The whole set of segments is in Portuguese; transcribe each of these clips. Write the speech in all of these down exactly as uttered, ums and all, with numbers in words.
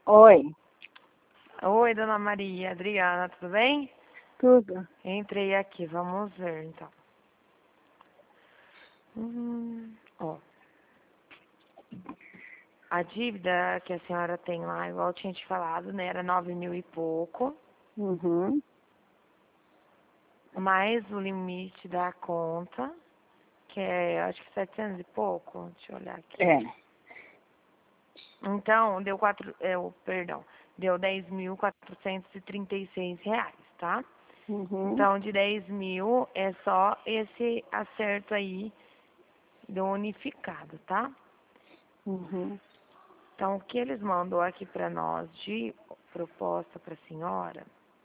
Oi, Oi, dona Maria, Adriana, tudo bem? tudo. Entrei aqui, vamos ver então. Hum, ó, a dívida que a senhora tem lá, igual eu tinha te falado, né, era nove mil e pouco, Uhum. mais o limite da conta, que é, acho que setecentos e pouco, deixa eu olhar aqui. É. Então, deu quatro, é, o, perdão, deu dez mil quatrocentos e trinta e seis reais, tá? Uhum. Então, de dez mil é só esse acerto aí do unificado, tá? Uhum. Então, o que eles mandou aqui para nós de proposta para a senhora,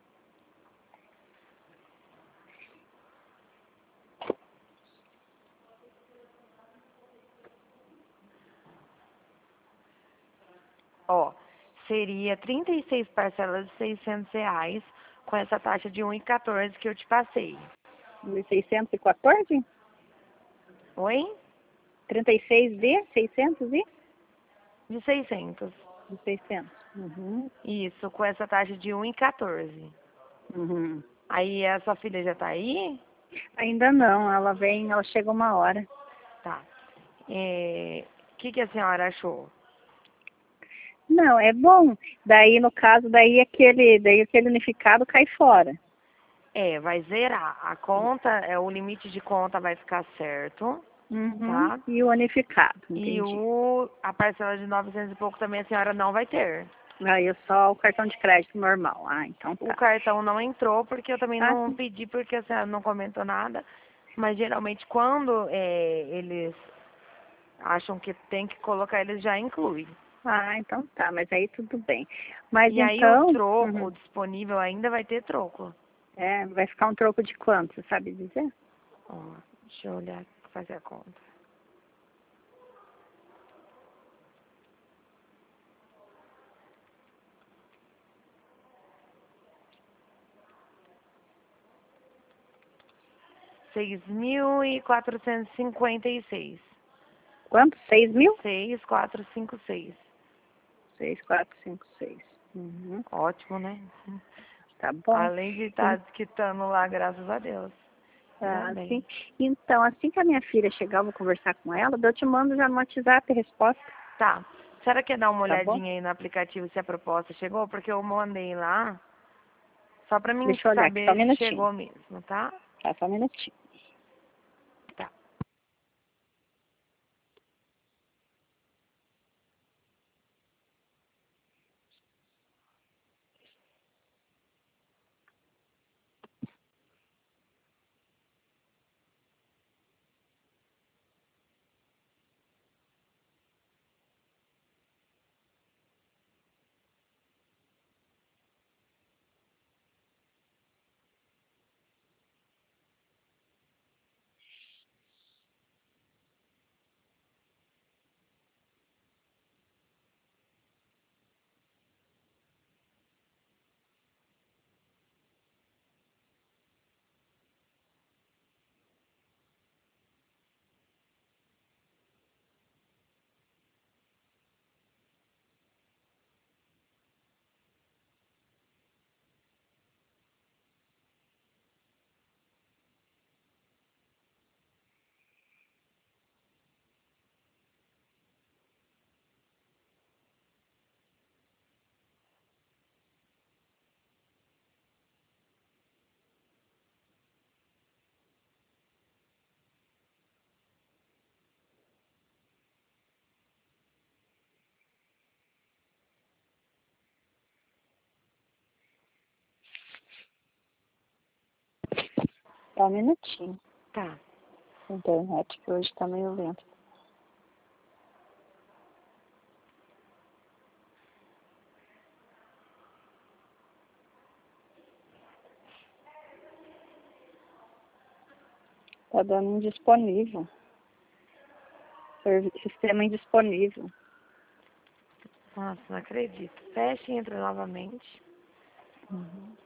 ó, seria trinta e seis parcelas de seiscentos reais com essa taxa de um e quatorze que eu te passei. De seiscentos e quatorze? Oi? trinta e seis de seiscentos e? De seiscentos. De seiscentos. Uhum. Isso, com essa taxa de um e quatorze. Uhum. Aí a sua filha já tá aí? Ainda não, ela vem, ela chega uma hora. Tá. É, o que, que a senhora achou? Não, é bom. Daí, no caso, daí aquele, daí aquele unificado cai fora. É, vai zerar. A conta, é, o limite de conta vai ficar certo, Uhum. tá? E o unificado, E entendi. o, a parcela de novecentos e pouco também a senhora não vai ter. Aí é só o cartão de crédito normal. Ah, então O tá. cartão não entrou porque eu também Ah, não sim. pedi porque a senhora não comentou nada. Mas geralmente quando é, eles acham que tem que colocar, eles já incluem. Ah, então tá, mas aí tudo bem. Mas E aí o então, troco uhum. disponível ainda vai ter troco. É, vai ficar um troco de quanto, você sabe dizer? Ó, deixa eu olhar, fazer a conta. Seis mil e quatrocentos e cinquenta e seis. Quanto? Seis mil? Seis, quatro, cinco, seis. Seis, quatro, cinco, seis. Uhum. Ótimo, né? Tá bom. Além de E, estar desquitando lá, graças a Deus. Ainda tá, bem. assim, então, assim que a minha filha chegar, eu vou conversar com ela, daí eu te mando já no WhatsApp a resposta, Tá. A senhora quer dar uma tá bom? olhadinha aí no aplicativo se a proposta chegou? Porque eu mandei lá só pra mim Deixa eu olhar aqui, só um saber se minutinho. chegou mesmo, tá? Tá, só um minutinho. Tá. Só um minutinho. Tá. A internet que hoje tá meio lenta. Tá dando indisponível. Servi- Sistema indisponível. Nossa, não acredito. Fecha e entra novamente. Uhum.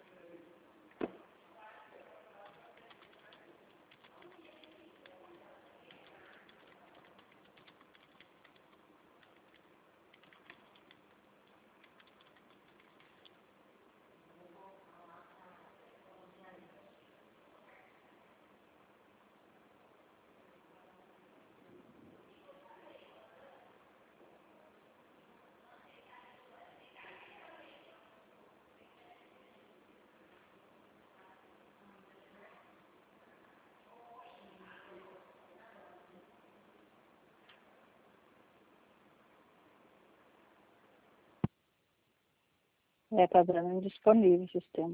É, tá dando indisponível o sistema.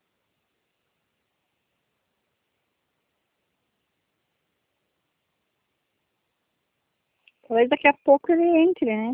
Talvez daqui a pouco ele entre, né?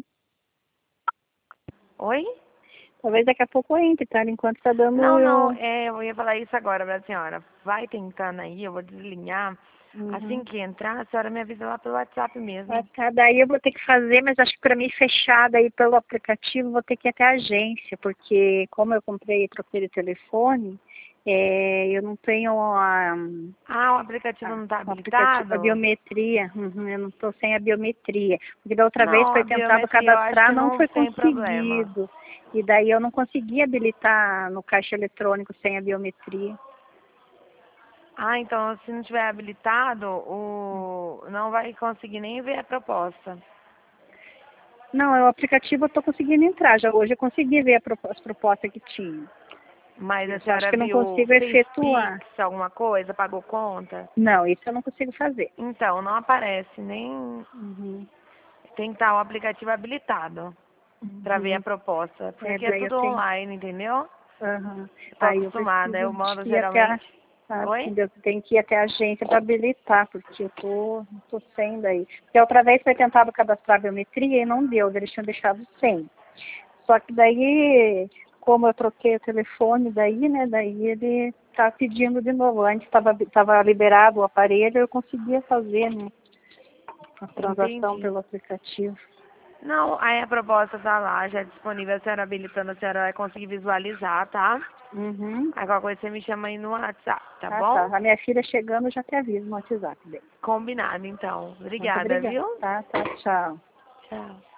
Oi? Talvez daqui a pouco entre, tá? Enquanto tá dando... Não, não, é, eu ia falar isso agora pra senhora. Vai tentando aí, eu vou desligar. Assim Uhum. que entrar, a senhora me avisa lá pelo WhatsApp mesmo. Ah, tá, daí eu vou ter que fazer, mas acho que para mim fechar daí pelo aplicativo, vou ter que ir até a agência, porque como eu comprei e troquei de telefone, é, eu não tenho a, Ah, o aplicativo a, não tá o aplicativo, a habilitado? biometria, uhum, eu não estou sem a biometria, porque da outra vez Não, a foi tentado biometria eu acho cadastrar, que não não foi tem problema. conseguido, e daí eu não consegui habilitar no caixa eletrônico sem a biometria. Ah, então se não tiver habilitado, o... não vai conseguir nem ver a proposta. Não, é o aplicativo eu estou conseguindo entrar, já hoje eu consegui ver a propo- as propostas que tinha. Mas Eu a só acho senhora que eu não viu, consigo fez efetuar. Pix, alguma coisa, pagou conta? Não, isso eu não consigo fazer. Então, não aparece, nem Uhum, tem que estar o aplicativo habilitado para ver a uhum. proposta. Porque É, aqui é daí eu tudo tenho. online, entendeu? Uhum. Eu tô Aí eu acostumada, preciso eu mando ir até a. geralmente. Sabe, Oi? eu tenho que ir até a agência para habilitar, porque eu tô, tô sem daí. Porque a outra vez foi tentado cadastrar a biometria e não deu, eles tinham deixado sem. Só que daí, como eu troquei o telefone daí, né, daí ele tá pedindo de novo. Antes estava tava liberado o aparelho, eu conseguia fazer, né, a transação Entendi. pelo aplicativo. Não, aí a proposta tá lá, já é disponível, a senhora habilitando, a senhora vai conseguir visualizar, tá? Uhum. Aí qualquer coisa você me chama aí no WhatsApp, tá Ah, tá. bom? A minha filha chegando, eu já te aviso no WhatsApp dele. Combinado, então. Muito Obrigada, obrigada. viu? Tá, tá. Tchau. Tchau.